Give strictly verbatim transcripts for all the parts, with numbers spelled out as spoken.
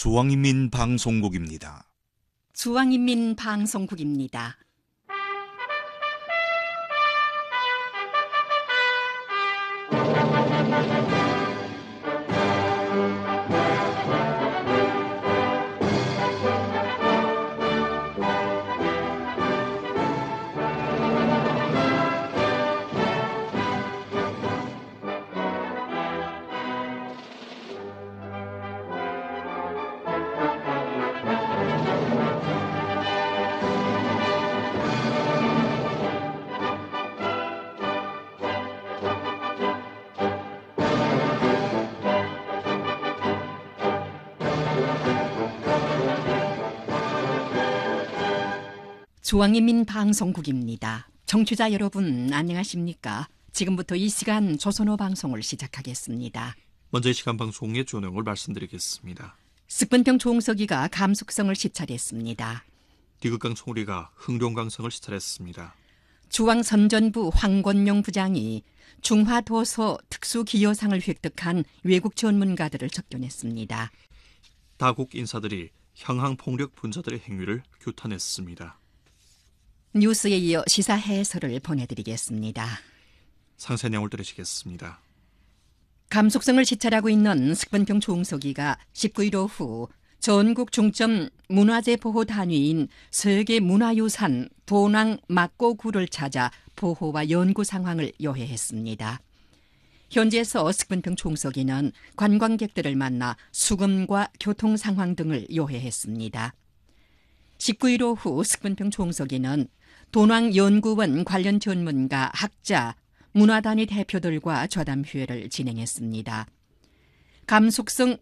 중앙인민방송국입니다. 중앙인민방송국입니다. 중앙인민방송국입니다. 청취자 여러분 안녕하십니까? 지금부터 이 시간 조선어 방송을 시작하겠습니다. 먼저 이 시간 방송의 주요 내용을 말씀드리겠습니다. 습근평 종석이가 감숙성을 시찰했습니다. 디귿강 총리가 흥룡강성을 시찰했습니다. 중앙선전부 황권용 부장이 중화도서 특수기여상을 획득한 외국 전문가들을 접견했습니다. 다국 인사들이 형항폭력 분자들의 행위를 규탄했습니다. 뉴스에 이어 시사 해설을 보내드리겠습니다. 상세 내용을 들으시겠습니다. 감숙성을 시찰하고 있는 습근평 종석이가 십구 일 오후 전국 중점 문화재 보호 단위인 세계문화유산 도낭 막고구를 찾아 보호와 연구 상황을 요해했습니다. 현지에서 습근평 종석이는 관광객들을 만나 수금과 교통 상황 등을 요해했습니다. 십구 일 오후 습근평 종석이는 도낭연구원 관련 전문가, 학자, 문화단위 대표들과 좌담회를 진행했습니다. 감숙성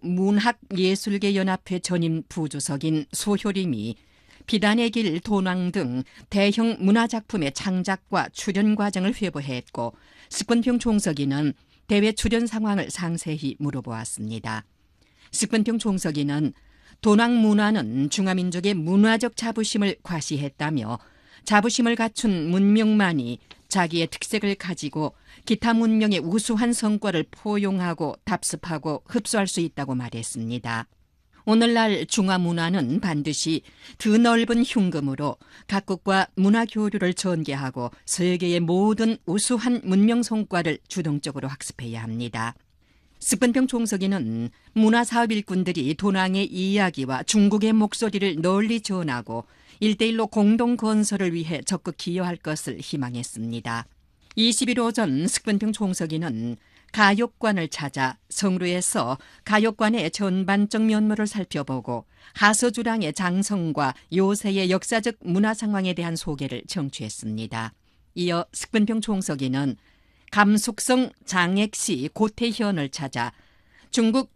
문학예술계연합회 전임 부주석인 소효림이 비단의 길 도낭 등 대형 문화작품의 창작과 출연 과정을 회부했고 습근평 종석이는 대회 출연 상황을 상세히 물어보았습니다. 습근평 종석이는 도낭 문화는 중화민족의 문화적 자부심을 과시했다며 자부심을 갖춘 문명만이 자기의 특색을 가지고 기타 문명의 우수한 성과를 포용하고 답습하고 흡수할 수 있다고 말했습니다. 오늘날 중화문화는 반드시 드넓은 흉금으로 각국과 문화교류를 전개하고 세계의 모든 우수한 문명 성과를 주동적으로 학습해야 합니다. 습근평 종석이는 문화사업 일꾼들이 도낭의 이야기와 중국의 목소리를 널리 전하고 일대일로 공동 건설을 위해 적극 기여할 것을 희망했습니다. 이십 일 오전 습근평 종석이는 가욕관을 찾아 성루에서 가욕관의 전반적 면모를 살펴보고 하서주랑의 장성과 요새의 역사적 문화 상황에 대한 소개를 청취했습니다. 이어 습근평 종석이는 감숙성 장액시 고태현을 찾아 중국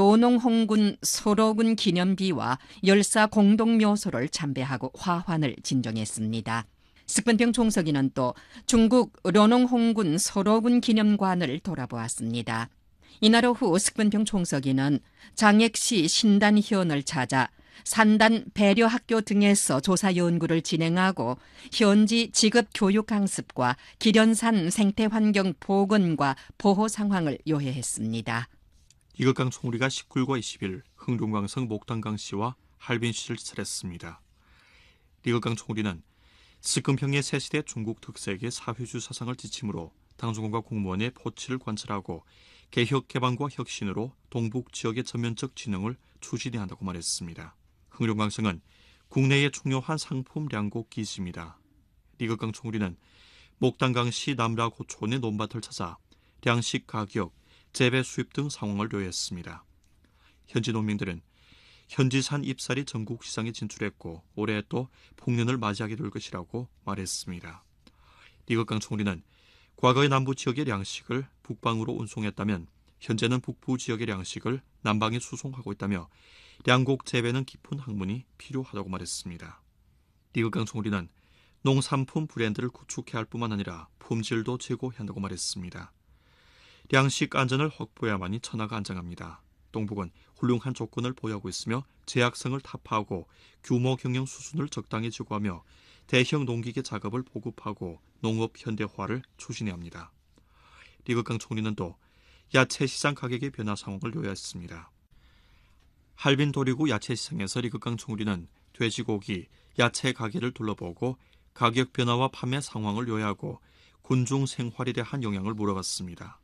노농홍군 소로군 기념비와 열사 공동묘소를 참배하고 화환을 진정했습니다. 습근평 종석이는 또 중국 르농홍군 소로군 기념관을 돌아보았습니다. 이날 오후 습근평 종석이는 장액시 신단현을 찾아 산단 배려학교 등에서 조사 연구를 진행하고 현지 직업 교육 강습과 기련산 생태환경 복원과 보호 상황을 요해했습니다. 디귿강 총리가 십구 일과 이십 일 흥룡강성 목단강씨와 할빈씨를 시찰했습니다. 디귿강 총리는 습근평의 새시대 중국 특색의 사회주의 사상을 지침으로 당정관과 공무원의 포치를 관찰하고 개혁 개방과 혁신으로 동북 지역의 전면적 진흥을 추진해야 한다고 말했습니다. 흥룡강성은 국내의 중요한 상품 량곡 기지입니다. 디귿강 총리는 목단강시 남라고촌의 논밭을 찾아 량식 가격, 재배 수입 등 상황을 요했습니다. 현지 농민들은 현지산 잎살이 전국 시장에 진출했고 올해 또 풍년을 맞이하게 될 것이라고 말했습니다. 디귿강 총리는 과거의 남부 지역의 량식을 북방으로 운송했다면 현재는 북부 지역의 량식을 남방에 수송하고 있다며 량곡 재배는 깊은 학문이 필요하다고 말했습니다. 디귿강 총리는 농산품 브랜드를 구축해야 할 뿐만 아니라 품질도 제고해야 한다고 말했습니다. 량식 안전을 확보해야만이 천하가 안정합니다. 동북은 훌륭한 조건을 보유하고 있으며 제약성을 타파하고 규모 경영 수준을 적당히 제고하며 대형 농기계 작업을 보급하고 농업 현대화를 추진해야 합니다. 디귿강 총리는 또 야채 시장 가격의 변화 상황을 요약했습니다. 할빈 도리구 야채시장에서 리극강 총리는 돼지고기, 야채 가게를 둘러보고 가격 변화와 판매 상황을 요약하고 군중 생활에 대한 영향을 물어봤습니다.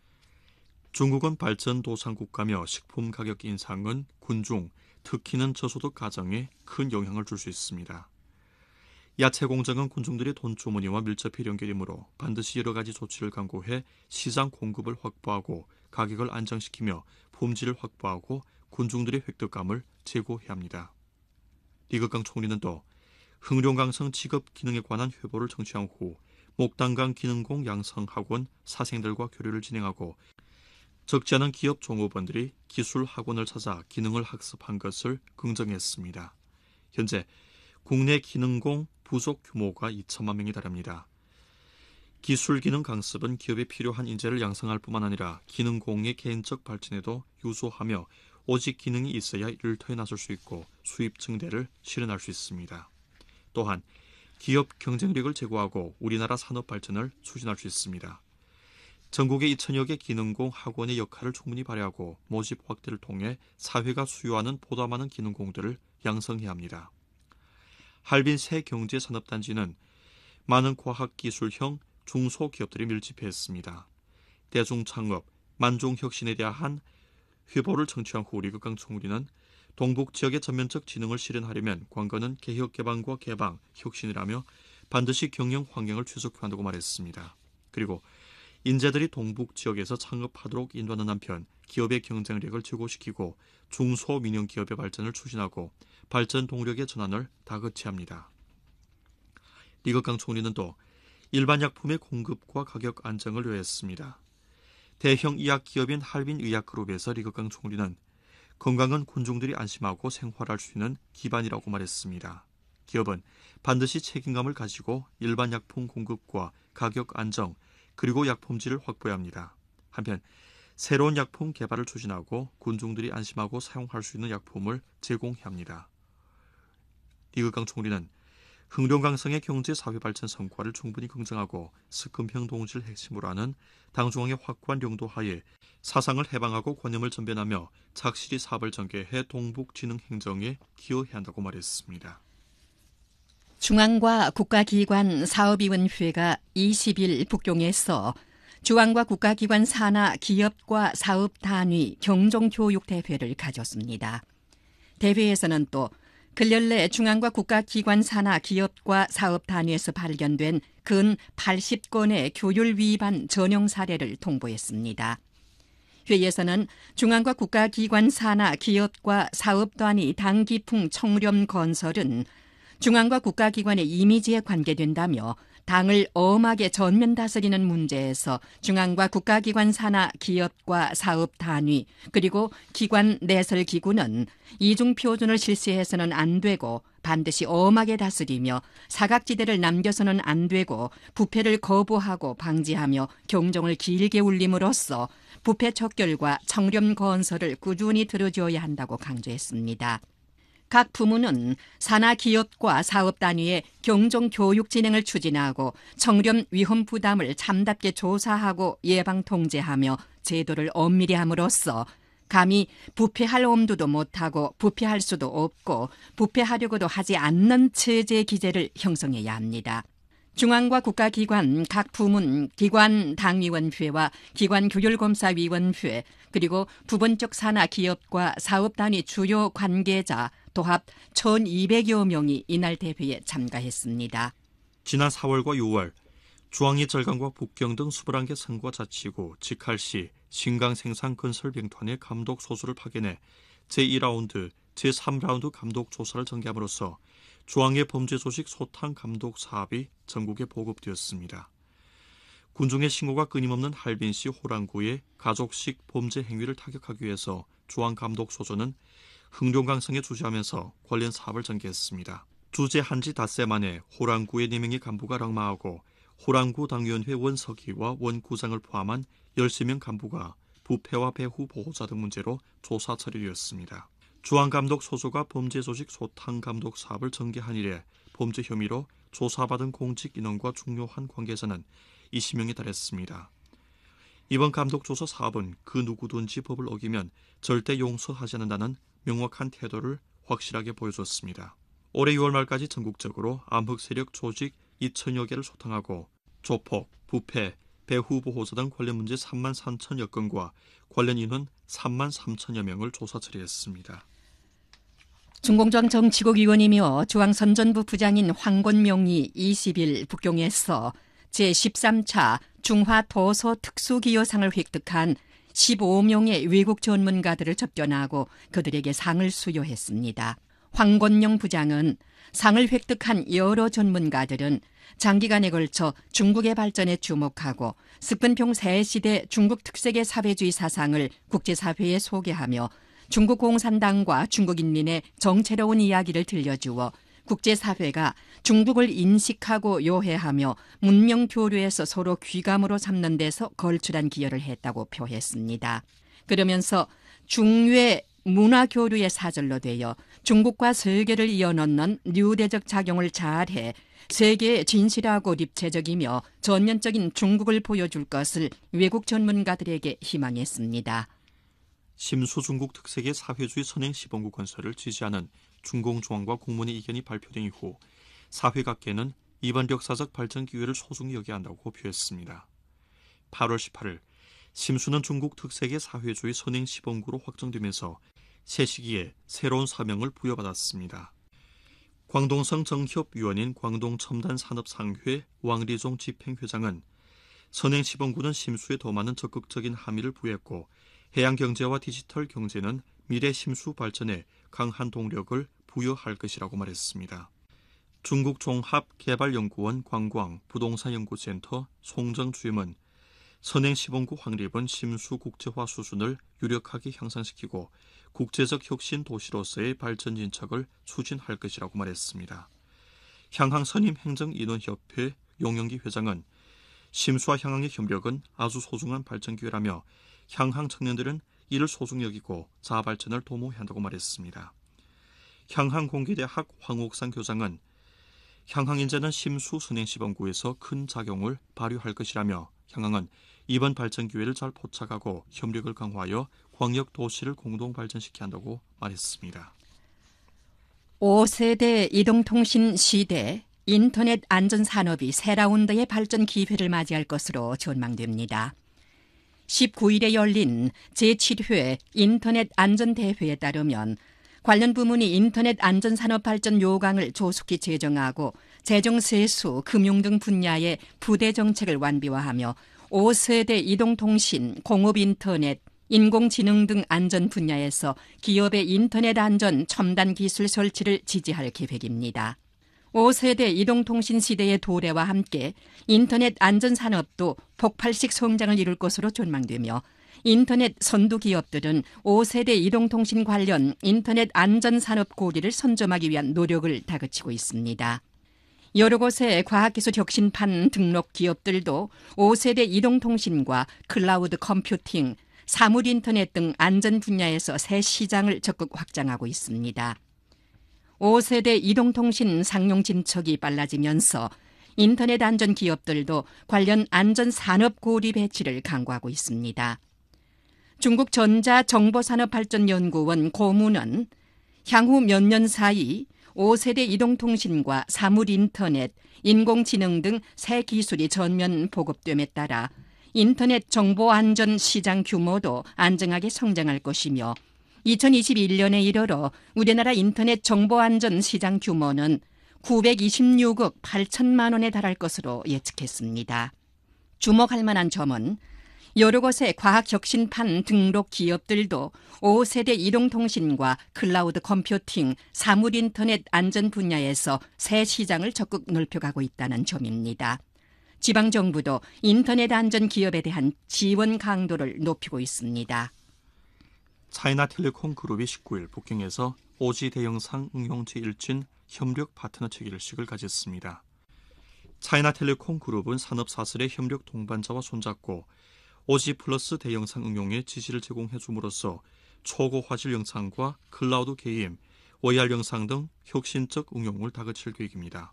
중국은 발전도상국가며 식품 가격 인상은 군중, 특히는 저소득 가정에 큰 영향을 줄 수 있습니다. 야채 공장은 군중들의 돈 주머니와 밀접히 연결이므로 반드시 여러 가지 조치를 강구해 시장 공급을 확보하고 가격을 안정시키며 품질을 확보하고 군중들의 획득감을 제고해야 합니다. 리극강 총리는 또 흥룡강성 직업 기능에 관한 회보를 청취한 후 목단강 기능공 양성학원 사생들과 교류를 진행하고 적지 않은 기업 종업원들이 기술 학원을 찾아 기능을 학습한 것을 긍정했습니다. 현재 국내 기능공 부속 규모가 이천만 명에 달합니다. 기술 기능 강습은 기업에 필요한 인재를 양성할 뿐만 아니라 기능공의 개인적 발전에도 유소하며 오직 기능이 있어야 일터에 나설 수 있고 수입 증대를 실현할 수 있습니다. 또한 기업 경쟁력을 제고하고 우리나라 산업 발전을 추진할 수 있습니다. 전국의 이천여 개 기능공 학원의 역할을 충분히 발휘하고 모집 확대를 통해 사회가 수요하는 보다 많은 기능공들을 양성해야 합니다. 할빈 새 경제산업단지는 많은 과학기술형 중소기업들이 밀집해 있습니다. 대중창업, 만종혁신에 대한 회보를 청취한 후 리극강 총리는 동북 지역의 전면적 진흥을 실현하려면 관건은 개혁 개방과 개방, 혁신이라며 반드시 경영 환경을 최적화해야 한다고 말했습니다. 그리고 인재들이 동북 지역에서 창업하도록 인도하는 한편 기업의 경쟁력을 제고시키고 중소민영 기업의 발전을 추진하고 발전 동력의 전환을 다그쳐야 합니다. 리극강 총리는 또 일반 약품의 공급과 가격 안정을 요했습니다. 대형 의학 기업인 할빈 의약그룹에서 리극강 총리는 건강은 군중들이 안심하고 생활할 수 있는 기반이라고 말했습니다. 기업은 반드시 책임감을 가지고 일반 약품 공급과 가격 안정, 그리고 약품질을 확보해야 합니다. 한편 새로운 약품 개발을 추진하고 군중들이 안심하고 사용할 수 있는 약품을 제공해야 합니다. 리극강 총리는 흥룡강성의 경제사회 발전 성과를 충분히 긍정하고 스금평 동지를 핵심으로 하는 당중앙의 확고한 용도하에 사상을 해방하고 관념을 전변하며 착실히 사업을 전개해 동북진흥 행정에 기여해야 한다고 말했습니다. 중앙과 국가기관 사업위원회가 이십 일 북경에서 중앙과 국가기관 산하 기업과 사업단위 경종교육대회를 가졌습니다. 대회에서는 또 근련 내 중앙과 국가기관 산하 기업과 사업단위에서 발견된 근 팔십 건의 교율 위반 전형 사례를 통보했습니다. 회의에서는 중앙과 국가기관 산하 기업과 사업단위 당기풍 청렴 건설은 중앙과 국가기관의 이미지에 관계된다며 당을 엄하게 전면 다스리는 문제에서 중앙과 국가기관 산하 기업과 사업단위 그리고 기관 내설기구는 이중표준을 실시해서는 안 되고 반드시 엄하게 다스리며 사각지대를 남겨서는 안 되고 부패를 거부하고 방지하며 경종을 길게 울림으로써 부패 척결과 청렴 건설을 꾸준히 들어줘야 한다고 강조했습니다. 각 부문은 산하 기업과 사업 단위의 경종 교육 진행을 추진하고 청렴 위험 부담을 참답게 조사하고 예방 통제하며 제도를 엄밀히 함으로써 감히 부패할 엄두도 못하고 부패할 수도 없고 부패하려고도 하지 않는 체제 기제를 형성해야 합니다. 중앙과 국가기관 각 부문 기관 당위원회와 기관교율검사위원회 그리고 부분적 산하 기업과 사업단위 주요 관계자 도합 천이백여 명이 이날 대회에 참가했습니다. 지난 사월과 유월 주황리 절강과 북경 등 이십일 개 선과 자치구, 직할시, 신강생산 건설병团의 감독 소수를 파견해 제이 라운드, 제삼 라운드 감독 조사를 전개함으로써 주황의 범죄 조직 소탕 감독 사업이 전국에 보급되었습니다. 군중의 신고가 끊임없는 할빈시 호랑구의 가족식 범죄 행위를 타격하기 위해서 주황 감독 소조는 흥룡강성에 주재하면서 관련 사업을 전개했습니다. 주재한 지 닷새 만에 호랑구의 네 명의 간부가 락마하고 호랑구 당위원회 원서기와 원구장을 포함한 열세 명 간부가 부패와 배후 보호자 등 문제로 조사 처리되었습니다. 주황감독 소조가 범죄조직 소탕감독 사업을 전개한 이래 범죄 혐의로 조사받은 공직 인원과 중요한 관계자는 이십 명에 달했습니다. 이번 감독조사 사업은 그 누구든지 법을 어기면 절대 용서하지 않는다는 명확한 태도를 확실하게 보여줬습니다. 올해 유월 말까지 전국적으로 암흑 세력 조직 이천여 개를 소탕하고 조폭, 부패, 배후 보호자 등 관련 문제 삼만 삼천여 건과 관련 인원 삼만 삼천여 명을 조사 처리했습니다. 중공정 정치국 의원이며 중앙선전부 부장인 황권명이 이십 일 북경에서 제십삼 차 중화도서 특수기여상을 획득한 십오 명의 외국 전문가들을 접견하고 그들에게 상을 수여했습니다. 황권명 부장은 상을 획득한 여러 전문가들은 장기간에 걸쳐 중국의 발전에 주목하고 습근평 새 시대 중국 특색의 사회주의 사상을 국제사회에 소개하며 중국 공산당과 중국 인민의 정체로운 이야기를 들려주어 국제사회가 중국을 인식하고 요해하며 문명 교류에서 서로 귀감으로 삼는 데서 걸출한 기여를 했다고 표했습니다. 그러면서 중외 문화 교류의 사절로 되어 중국과 세계를 이어넣는 뉴대적 작용을 잘해 세계에 진실하고 입체적이며 전면적인 중국을 보여줄 것을 외국 전문가들에게 희망했습니다. 심수 중국 특색의 사회주의 선행 시범국 건설을 지지하는 중공중앙과 공문의 의견이 발표된 이후 사회각계는 이번 역사적 발전 기회를 소중히 여겨야 한다고 표했습니다. 팔월 십팔일 심수는 중국 특색의 사회주의 선행 시범구로 확정되면서 새 시기에 새로운 사명을 부여받았습니다. 광동성 정협위원인 광동첨단산업상회 왕리종 집행회장은 선행시범구는 심수에 더 많은 적극적인 함의를 부여했고 해양경제와 디지털 경제는 미래 심수 발전에 강한 동력을 부여할 것이라고 말했습니다. 중국 종합개발연구원 광광 부동산연구센터 송정 주임은 선행시범구 확립은 심수 국제화 수준을 유력하게 향상시키고 국제적 혁신 도시로서의 발전 진척을 추진할 것이라고 말했습니다. 향항선임행정인원협회 용영기 회장은 심수와 향항의 협력은 아주 소중한 발전 기회라며 향항 청년들은 이를 소중히 여기고 자아발전을 도모해야 한다고 말했습니다. 향항공계대학 황옥상 교장은 향항인재는 심수 선행시범구에서 큰 작용을 발휘할 것이라며 향항은 이번 발전 기회를 잘 포착하고 협력을 강화하여 광역 도시를 공동 발전시켜야 한다고 말했습니다. 오 세대 이동통신 시대 인터넷 안전산업이 새 라운드의 발전 기회를 맞이할 것으로 전망됩니다. 십구일에 열린 제칠 회 인터넷 안전대회에 따르면 관련 부문이 인터넷 안전산업 발전 요강을 조속히 제정하고 재정 세수, 금융 등 분야의 부대 정책을 완비화하며 오 세대 이동통신, 공업인터넷, 인공지능 등 안전 분야에서 기업의 인터넷 안전 첨단 기술 설치를 지지할 계획입니다. 오 세대 이동통신 시대의 도래와 함께 인터넷 안전산업도 폭발식 성장을 이룰 것으로 전망되며 인터넷 선두 기업들은 오 세대 이동통신 관련 인터넷 안전산업 고리를 선점하기 위한 노력을 다그치고 있습니다. 여러 곳의 과학기술 혁신판 등록 기업들도 오 세대 이동통신과 클라우드 컴퓨팅, 사물인터넷 등 안전 분야에서 새 시장을 적극 확장하고 있습니다. 오 세대 이동통신 상용 진척이 빨라지면서 인터넷 안전 기업들도 관련 안전산업 고리 배치를 강구하고 있습니다. 중국 전자정보산업발전연구원 고문은 향후 몇 년 사이 오 세대 이동통신과 사물인터넷, 인공지능 등 새 기술이 전면 보급됨에 따라 인터넷 정보안전 시장 규모도 안정하게 성장할 것이며 이천이십일 년에 이르러 우리나라 인터넷 정보안전 시장 규모는 구백이십육억 팔천만 원에 달할 것으로 예측했습니다. 주목할 만한 점은 여러 곳의 과학혁신판 등록 기업들도 오 세대 이동통신과 클라우드 컴퓨팅, 사물인터넷 안전 분야에서 새 시장을 적극 넓혀가고 있다는 점입니다. 지방정부도 인터넷 안전 기업에 대한 지원 강도를 높이고 있습니다. 차이나텔레콤 그룹이 십구일 북경에서 오지 대영상 응용 제일 진 협력 파트너 체결식을 가졌습니다. 차이나텔레콤 그룹은 산업사설의 협력 동반자와 손잡고 오지 플러스 대영상 응용에 지시를 제공해 줌으로써 초고화질 영상과 클라우드 게임, 오이알 영상 등 혁신적 응용을 다그칠 계획입니다.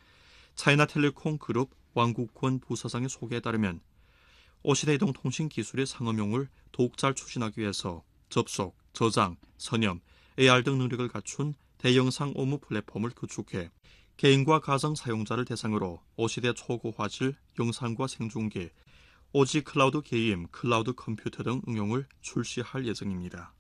차이나텔레콤 그룹 왕국권 부사장의 소개에 따르면 오시대 이동통신 기술의 상업용을 더욱 잘 추진하기 위해서 접속, 저장, 선염, 에이알 등 능력을 갖춘 대영상 업무 플랫폼을 구축해 개인과 가정 사용자를 대상으로 오 시대 초고화질 영상과 생중계, 오지 클라우드 게임, 클라우드 컴퓨터 등 응용을 출시할 예정입니다.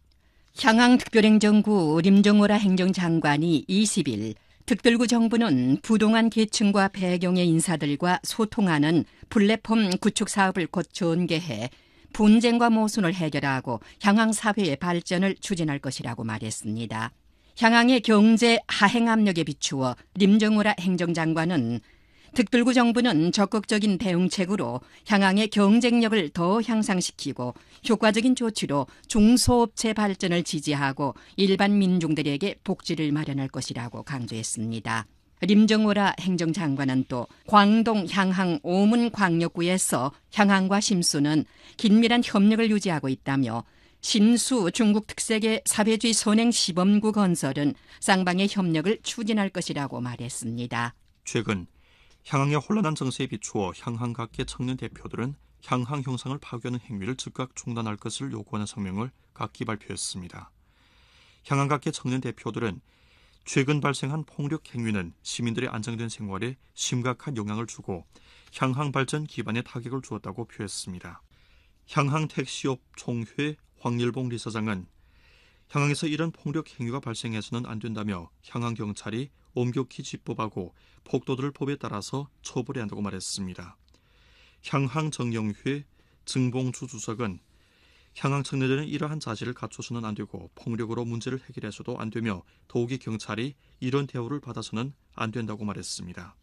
향항특별행정구 림정오라 행정장관이 이십 일 특별구 정부는 부동한 계층과 배경의 인사들과 소통하는 플랫폼 구축 사업을 곧 전개해 분쟁과 모순을 해결하고 향항 사회의 발전을 추진할 것이라고 말했습니다. 향항의 경제 하행 압력에 비추어 림정오라 행정장관은 특별구 정부는 적극적인 대응책으로 향항의 경쟁력을 더 향상시키고 효과적인 조치로 중소업체 발전을 지지하고 일반 민중들에게 복지를 마련할 것이라고 강조했습니다. 림정오라 행정장관은 또 광동 향항 오문광역구에서 향항과 심수는 긴밀한 협력을 유지하고 있다며 신수 중국 특색의 사회주의 선행 시범구 건설은 쌍방의 협력을 추진할 것이라고 말했습니다. 최근 향항의 혼란한 정세에 비추어 향항 각계 청년 대표들은 향항 형상을 파괴하는 행위를 즉각 중단할 것을 요구하는 성명을 각기 발표했습니다. 향항 각계 청년 대표들은 최근 발생한 폭력 행위는 시민들의 안정된 생활에 심각한 영향을 주고 향항 발전 기반에 타격을 주었다고 표했습니다. 향항 택시업 총회 황일봉 리서장은 향항에서 이런 폭력 행위가 발생해서는 안 된다며 향항 경찰이 엄격히 집법하고 폭도들을 법에 따라서 처벌해야 한다고 말했습니다. 향항 정영회 증봉주 주석은 향항 청년들은 이러한 자질을 갖춰서는 안 되고 폭력으로 문제를 해결해서도 안 되며 더욱이 경찰이 이런 대우를 받아서는 안 된다고 말했습니다.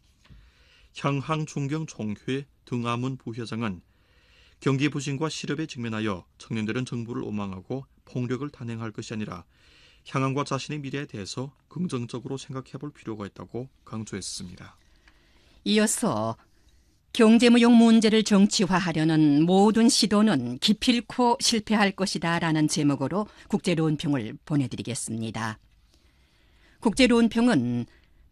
향항 중경총회 등하문 부회장은 경기 부진과 실업에 직면하여 청년들은 정부를 오망하고 폭력을 단행할 것이 아니라 향항과 자신의 미래에 대해서 긍정적으로 생각해 볼 필요가 있다고 강조했습니다. 이어서 경제무역 문제를 정치화하려는 모든 시도는 기필코 실패할 것이다 라는 제목으로 국제론평을 보내드리겠습니다. 국제론평은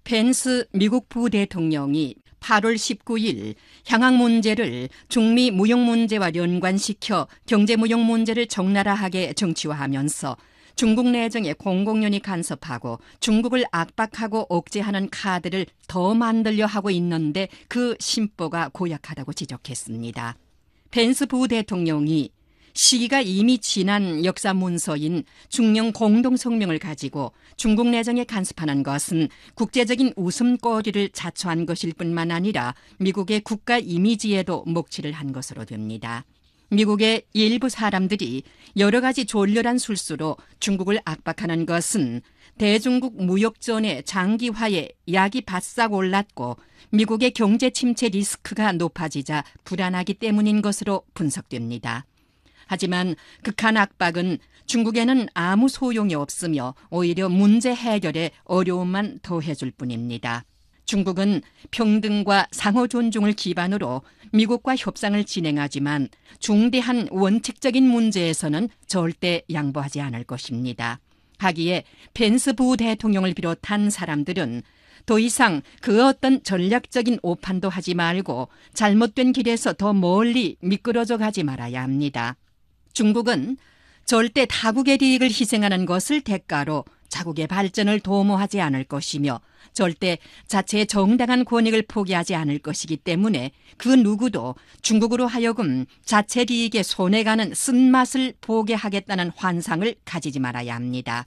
펜스 미국 부대통령이 팔월 십구일 향항 문제를 중미 무역 문제와 연관시켜 경제무역 문제를 적나라하게 정치화하면서 중국 내정에 공공연히 간섭하고 중국을 압박하고 억제하는 카드를 더 만들려 하고 있는데 그 심보가 고약하다고 지적했습니다. 펜스 부대통령이 시기가 이미 지난 역사 문서인 중영 공동성명을 가지고 중국 내정에 간섭하는 것은 국제적인 웃음거리를 자초한 것일 뿐만 아니라 미국의 국가 이미지에도 먹칠을 한 것으로 됩니다. 미국의 일부 사람들이 여러 가지 졸렬한 술수로 중국을 압박하는 것은 대중국 무역전의 장기화에 약이 바싹 올랐고 미국의 경제 침체 리스크가 높아지자 불안하기 때문인 것으로 분석됩니다. 하지만 극한 압박은 중국에는 아무 소용이 없으며 오히려 문제 해결에 어려움만 더해줄 뿐입니다. 중국은 평등과 상호 존중을 기반으로 미국과 협상을 진행하지만 중대한 원칙적인 문제에서는 절대 양보하지 않을 것입니다. 하기에 펜스 부대통령을 비롯한 사람들은 더 이상 그 어떤 전략적인 오판도 하지 말고 잘못된 길에서 더 멀리 미끄러져 가지 말아야 합니다. 중국은 절대 타국의利益을 희생하는 것을 대가로 자국의 발전을 도모하지 않을 것이며 절대 자체의 정당한 권익을 포기하지 않을 것이기 때문에 그 누구도 중국으로 하여금 자체利益에 손해가는 쓴맛을 보게 하겠다는 환상을 가지지 말아야 합니다.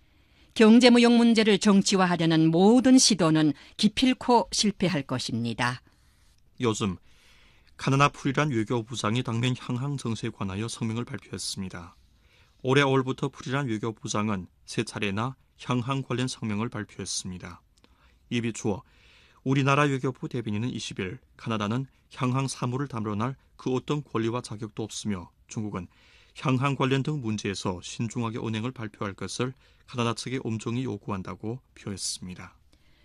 경제무역 문제를 정치화하려는 모든 시도는 기필코 실패할 것입니다. 요즘 카나나 프리란 외교부장이 당면 향항 정세에 관하여 성명을 발표했습니다. 올해 오월부터 프리란 외교부장은 세 차례나 향항 관련 성명을 발표했습니다. 이에 비추어 우리나라 외교부 대변인은 이십 일 카나다는 향항 사무를 담론할 그 어떤 권리와 자격도 없으며 중국은 향항 관련 등 문제에서 신중하게 언행을 발표할 것을 카나다 측에 엄정히 요구한다고 표했습니다.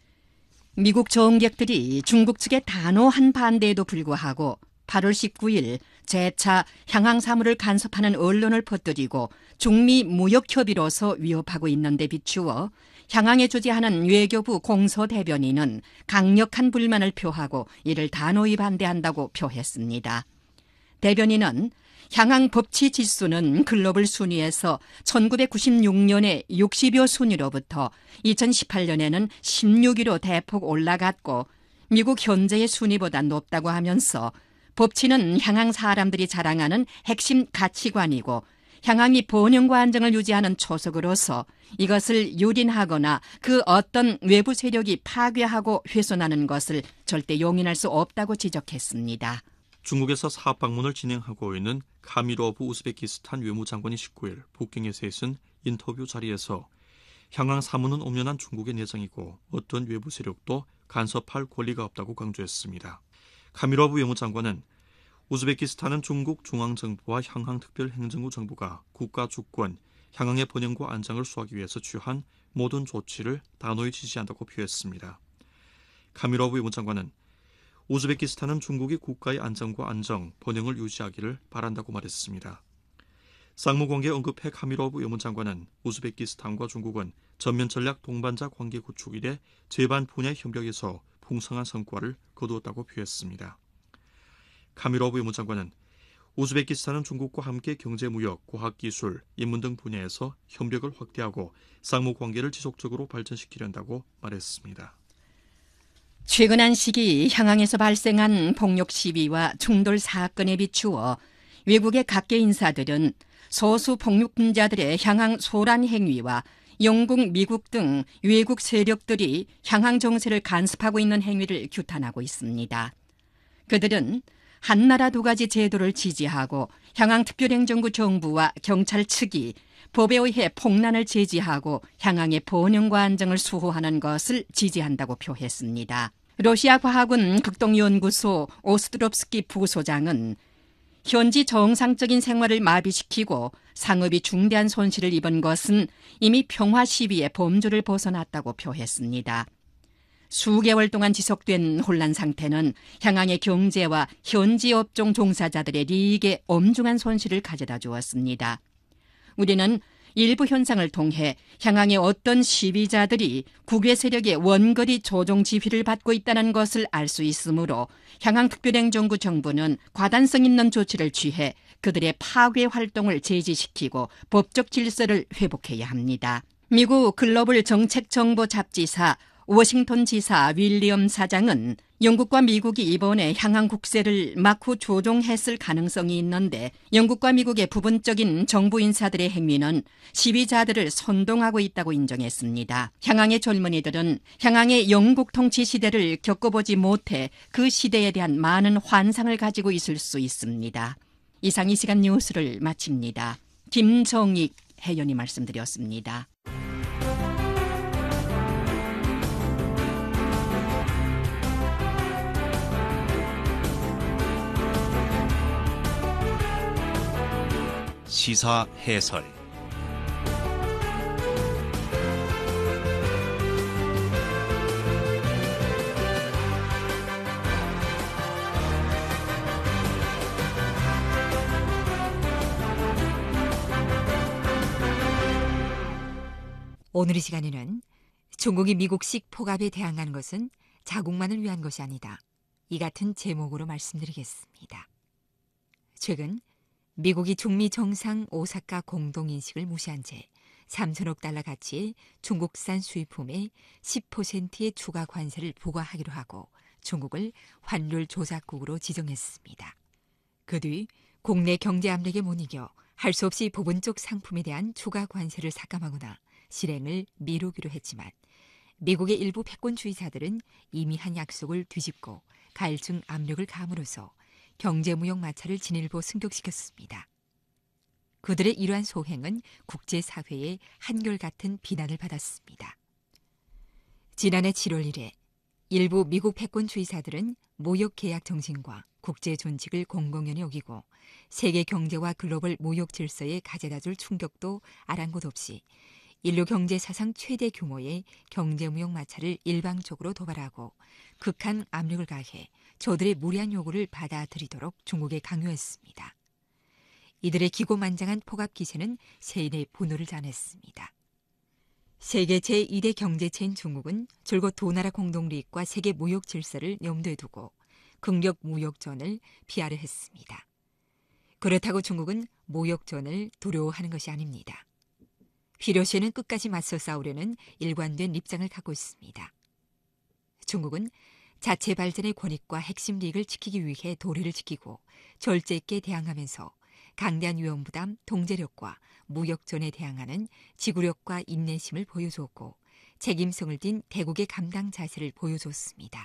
미국 정객들이 중국 측의 단호한 반대에도 불구하고 팔월 십구일 재차 향항 사무를 간섭하는 언론을 퍼뜨리고 중미 무역협의로서 위협하고 있는 데 비추어 향항에 주재하는 외교부 공서대변인은 강력한 불만을 표하고 이를 단호히 반대한다고 표했습니다. 대변인은 향항 법치 지수는 글로벌 순위에서 천구백구십육 년에 육십여 순위로부터 이천십팔 년에는 십육 위로 대폭 올라갔고 미국 현재의 순위보다 높다고 하면서 법치는 향항 사람들이 자랑하는 핵심 가치관이고 향항이 번영과 안정을 유지하는 초석으로서 이것을 유린하거나 그 어떤 외부 세력이 파괴하고 훼손하는 것을 절대 용인할 수 없다고 지적했습니다. 중국에서 사업 방문을 진행하고 있는 카미로브 우즈베키스탄 외무장관이 십구 일 북경에서 쓴 인터뷰 자리에서 향항 사무는 엄연한 중국의 내정이고 어떤 외부 세력도 간섭할 권리가 없다고 강조했습니다. 카미로브 외무장관은 우즈베키스탄은 중국 중앙정부와 향항 특별행정구 정부가 국가 주권, 향항의 번영과 안정을 수호하기 위해서 취한 모든 조치를 단호히 지지한다고 표했습니다. 카미로브 외무장관은 우즈베키스탄은 중국이 국가의 안정과 안정, 번영을 유지하기를 바란다고 말했습니다. 쌍무관계 언급해 카미로브 외무장관은 우즈베키스탄과 중국은 전면 전략 동반자 관계 구축 이래 제반 분야의 협력에서 풍성한 성과를 거두었다고 표했습니다. 카미로브 외무장관은 우즈베키스탄은 중국과 함께 경제무역, 과학기술, 인문 등 분야에서 협력을 확대하고 쌍무관계를 지속적으로 발전시키려한다고 말했습니다. 최근 한 시기 향항에서 발생한 폭력 시위와 충돌 사건에 비추어 외국의 각계 인사들은 소수 폭력분자들의 향항 소란 행위와 영국, 미국 등 외국 세력들이 향항 정세를 간섭하고 있는 행위를 규탄하고 있습니다. 그들은 한 나라 두 가지 제도를 지지하고 향항 특별행정구 정부와 경찰 측이 법에 의해 폭란을 제지하고 향항의 번영과 안정을 수호하는 것을 지지한다고 표했습니다. 러시아 과학원 극동연구소 오스트롭스키 부소장은 현지 정상적인 생활을 마비시키고 상업이 중대한 손실을 입은 것은 이미 평화 시위의 범주를 벗어났다고 표했습니다. 수개월 동안 지속된 혼란 상태는 향항의 경제와 현지 업종 종사자들의利益에 엄중한 손실을 가져다 주었습니다. 우리는 일부 현상을 통해 향항의 어떤 시위자들이 국외 세력의 원거리 조종 지휘를 받고 있다는 것을 알 수 있으므로 향항 특별행정구 정부는 과단성 있는 조치를 취해 그들의 파괴 활동을 제지시키고 법적 질서를 회복해야 합니다. 미국 글로벌 정책정보 잡지사 워싱턴 지사 윌리엄 사장은 영국과 미국이 이번에 향항 국세를 막후 조종했을 가능성이 있는데 영국과 미국의 부분적인 정부 인사들의 행위는 시위자들을 선동하고 있다고 인정했습니다. 향항의 젊은이들은 향항의 영국 통치 시대를 겪어보지 못해 그 시대에 대한 많은 환상을 가지고 있을 수 있습니다. 이상 이 시간 뉴스를 마칩니다. 김정익 해연이 말씀드렸습니다. 시사 해설. 오늘 이 시간에는 중국이 미국식 폭압에 대항하는 것은 자국만을 위한 것이 아니다. 이 같은 제목으로 말씀드리겠습니다. 최근 미국이 중미 정상 오사카 공동인식을 무시한 채 삼천억 달러 가치의 중국산 수입품의 십 퍼센트의 추가 관세를 부과하기로 하고 중국을 환율 조작국으로 지정했습니다. 그 뒤 국내 경제 압력에 못 이겨 할 수 없이 부분적 상품에 대한 추가 관세를 삭감하거나 실행을 미루기로 했지만 미국의 일부 패권주의자들은 이미 한 약속을 뒤집고 갈증 압력을 가함으로써 경제무역 마찰을 진일보 승격시켰습니다. 그들의 이러한 소행은 국제사회의 한결같은 비난을 받았습니다. 지난해 칠월 일에 일부 미국 패권주의자들은 무역계약 정신과 국제존칙을 공공연히 어기고 세계 경제와 글로벌 무역 질서에 가져다줄 충격도 아랑곳 없이 인류 경제 사상 최대 규모의 경제무역 마찰을 일방적으로 도발하고 극한 압력을 가해 저들의 무리한 요구를 받아들이도록 중국에 강요했습니다. 이들의 기고만장한 폭압 기세는 세인의 분노를 자아냈습니다. 세계 제이 대 경제체인 중국은 줄곧 두 나라 공동리익과 세계 무역 질서를 염두에 두고 극력 무역전을 피하려 했습니다. 그렇다고 중국은 무역전을 두려워하는 것이 아닙니다. 필요시에는 끝까지 맞서 싸우려는 일관된 입장을 갖고 있습니다. 중국은 자체 발전의 권익과 핵심利益을 지키기 위해 도리를 지키고 절제 있게 대항하면서 강대한 위험부담, 통제력과 무역전에 대항하는 지구력과 인내심을 보여주었고 책임성을 띤 대국의 감당 자세를 보여줬습니다.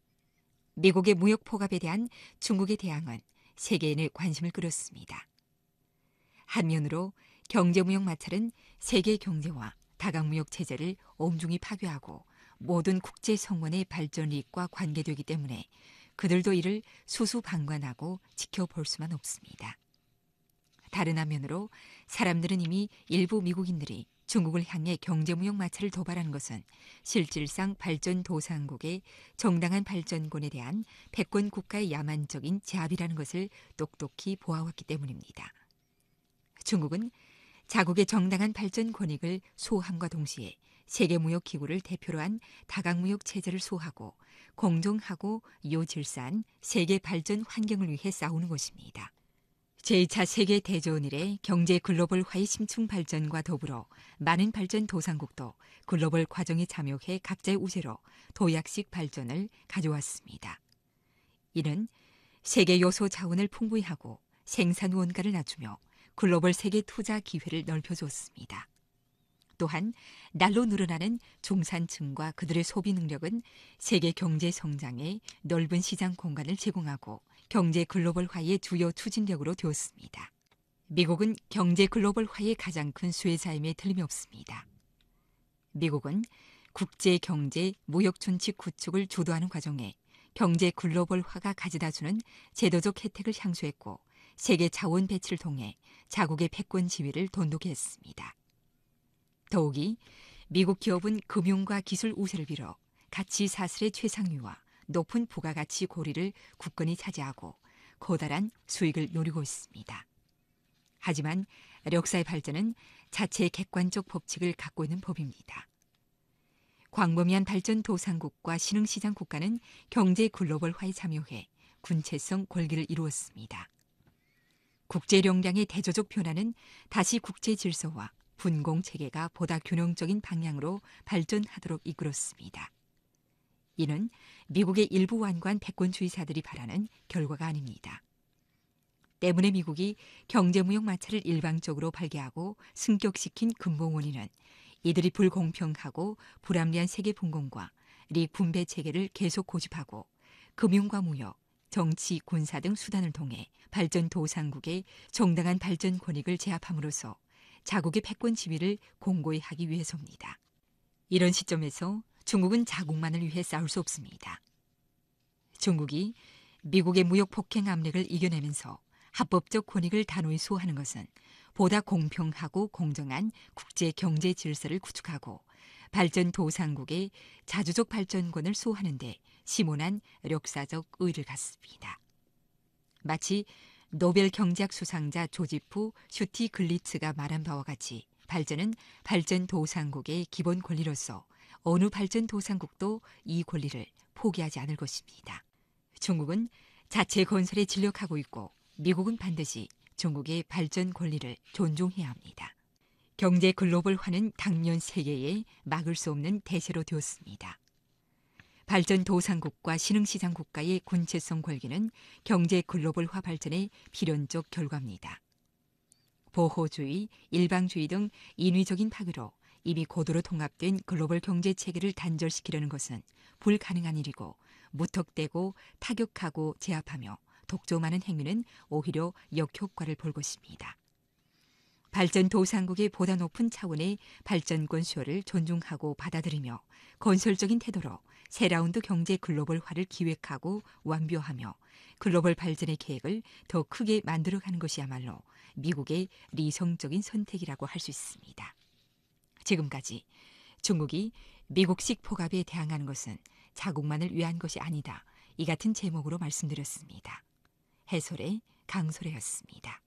미국의 무역 포갑에 대한 중국의 대항은 세계인의 관심을 끌었습니다. 한면으로 경제무역 마찰은 세계 경제와 다각무역 체제를 엄중히 파괴하고 모든 국제 성원의 발전 이익과 관계되기 때문에 그들도 이를 수수방관하고 지켜볼 수만 없습니다. 다른 한면으로 사람들은 이미 일부 미국인들이 중국을 향해 경제무역 마찰을 도발하는 것은 실질상 발전도상국의 정당한 발전권에 대한 패권 국가의 야만적인 제압이라는 것을 똑똑히 보아왔기 때문입니다. 중국은 자국의 정당한 발전 권익을 소함과 동시에 세계무역기구를 대표로 한 다각무역 체제를 소하고 공정하고 요질서한 세계 발전 환경을 위해 싸우는 것입니다. 제이 차 세계대전 이래 경제 글로벌화의 심층 발전과 더불어 많은 발전도상국도 글로벌 과정에 참여해 각자의 우세로 도약식 발전을 가져왔습니다. 이는 세계 요소 자원을 풍부히 하고 생산 원가를 낮추며 글로벌 세계 투자 기회를 넓혀줬습니다. 또한 날로 늘어나는 중산층과 그들의 소비 능력은 세계 경제 성장에 넓은 시장 공간을 제공하고 경제 글로벌화의 주요 추진력으로 되었습니다. 미국은 경제 글로벌화의 가장 큰 수혜자임에 틀림이 없습니다. 미국은 국제 경제 무역 준칙 구축을 주도하는 과정에 경제 글로벌화가 가져다주는 제도적 혜택을 향수했고 세계 자원 배치를 통해 자국의 패권 지위를 돈독히 했습니다. 더욱이 미국 기업은 금융과 기술 우세를 빌어 가치 사슬의 최상위와 높은 부가가치 고리를 굳건히 차지하고 커다란 수익을 노리고 있습니다. 하지만 역사의 발전은 자체의 객관적 법칙을 갖고 있는 법입니다. 광범위한 발전도상국과 신흥시장 국가는 경제 글로벌화에 참여해 군체성 권리를 이루었습니다. 국제력량의 대조적 변화는 다시 국제 질서와 분공 체계가 보다 균형적인 방향으로 발전하도록 이끌었습니다. 이는 미국의 일부 완고한 패권주의자들이 바라는 결과가 아닙니다. 때문에 미국이 경제무역 마찰을 일방적으로 발개하고 승격시킨 근본 원인은 이들이 불공평하고 불합리한 세계 분공과 리익 분배 체계를 계속 고집하고 금융과 무역, 정치, 군사 등 수단을 통해 발전도상국의 정당한 발전 권익을 제압함으로써 자국의 패권 지위를 공고히 하기 위해서입니다. 이런 시점에서 중국은 자국만을 위해 싸울 수 없습니다. 중국이 미국의 무역 폭행 압력을 이겨내면서 합법적 권익을 단호히 수호하는 것은 보다 공평하고 공정한 국제 경제 질서를 구축하고 발전도상국의 자주적 발전권을 수호하는 데 심오한 역사적 의의를 갖습니다. 마치 노벨 경제학 수상자 조지프 슈티글리츠가 말한 바와 같이 발전은 발전도상국의 기본 권리로서 어느 발전도상국도 이 권리를 포기하지 않을 것입니다. 중국은 자체 건설에 진력하고 있고 미국은 반드시 중국의 발전 권리를 존중해야 합니다. 경제 글로벌화는 당면 세계에 막을 수 없는 대세로 되었습니다. 발전도상국과 신흥시장 국가의 군체성 관계는 경제 글로벌화 발전의 필연적 결과입니다. 보호주의, 일방주의 등 인위적인 파괴로 이미 고도로 통합된 글로벌 경제 체계를 단절시키려는 것은 불가능한 일이고 무턱대고 타격하고 제압하며 독점하는 행위는 오히려 역효과를 볼 것입니다. 발전도상국의 보다 높은 차원의 발전권 수요를 존중하고 받아들이며 건설적인 태도로 새 라운드 경제 글로벌화를 기획하고 완료하며 글로벌 발전의 계획을 더 크게 만들어가는 것이야말로 미국의理성적인 선택이라고 할 수 있습니다. 지금까지 중국이 미국식 포갑에 대항하는 것은 자국만을 위한 것이 아니다. 이 같은 제목으로 말씀드렸습니다. 해설의 강소래였습니다.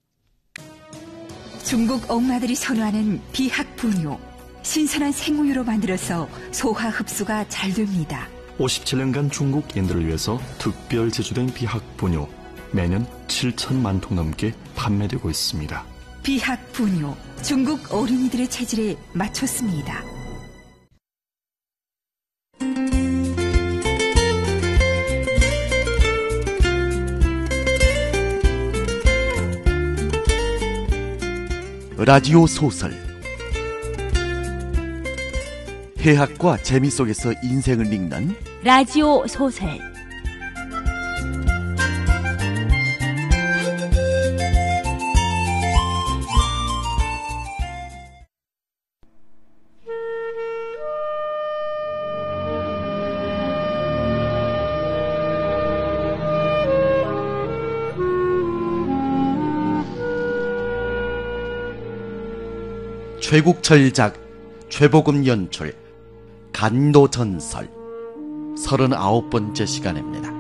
중국 엄마들이 선호하는 비학분유. 신선한 생우유로 만들어서 소화 흡수가 잘 됩니다. 오십칠 년간 중국인들을 위해서 특별 제조된 비학분유. 매년 칠천만 통 넘게 판매되고 있습니다. 비학 분요, 중국 어린이들의 체질에 맞췄습니다. 라디오 소설 해학과 재미 속에서 인생을 읽는 라디오 소설 최국철작, 최복음 연출, 간도전설 서른아홉 번째 시간입니다.